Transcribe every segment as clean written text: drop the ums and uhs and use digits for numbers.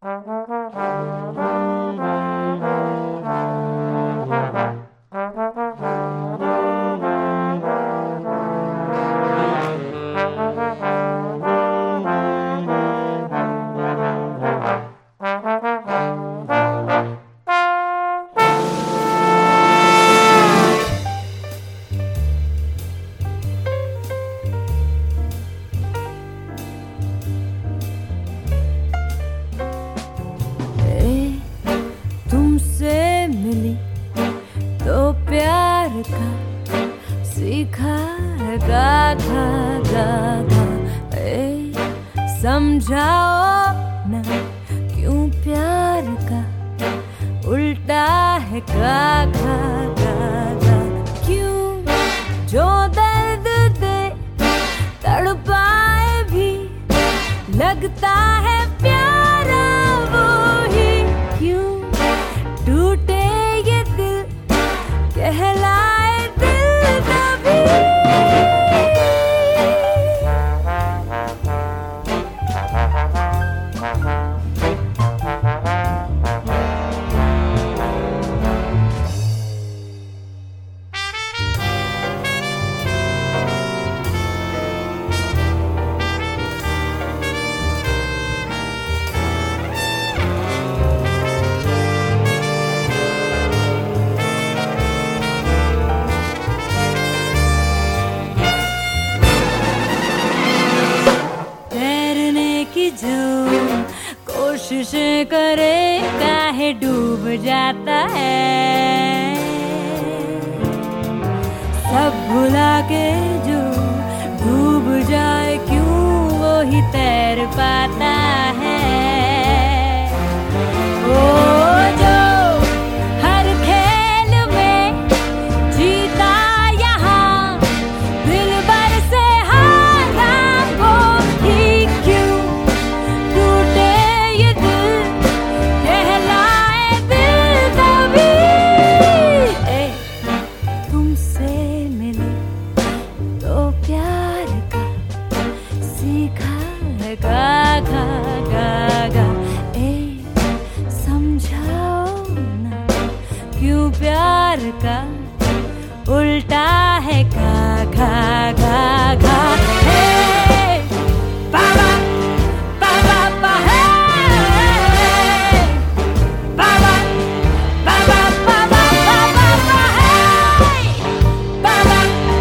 सीखा गा गा गा गा समझाओ ना क्यों प्यार का उल्टा है गा गा गा गा क्यों जो दर्द दे तड़पाए भी लगता है प्यारा वो ही क्यों टूटे ये दिल कहलाए दिल कभी जो कोशिशें करे काहे डूब जाता है सब भुला के जो डूब जाए क्यों वो ही तैर पाता है ओ जो हर खेल में जीता यहाँ दिल भर से हारा वो ही क्यों गा गा गा गा समझाओ ना क्यों प्यार का उल्टा है गा गा गा गा बाबा बाबा बा बाबा बाबा बाबा बाबा बाबा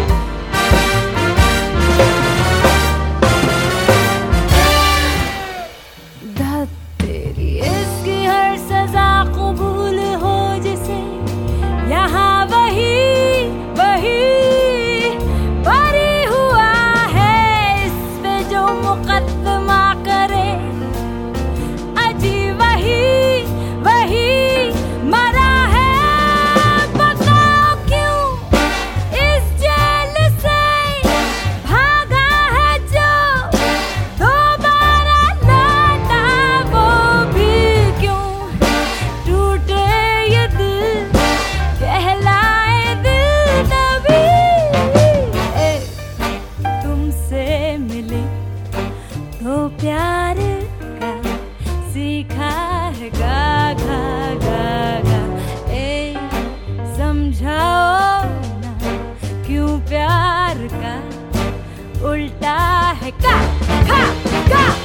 तेरी इसकी हर सजा कबूल हो जिसे यहाँ वही वही बरी हुआ है इस पे जो मुकद्दमा करे अजी वही वही मरा है बताओ क्यों इस जेल से भागा है जो दोबारा लौटा वो भी क्यों टूटे ये दिल कहलाए दिल तभी तुमसे मिली तो प्यार का सीखा है गा गा गा गा समझाओ ना क्यों प्यार का उल्टा है गा गा गा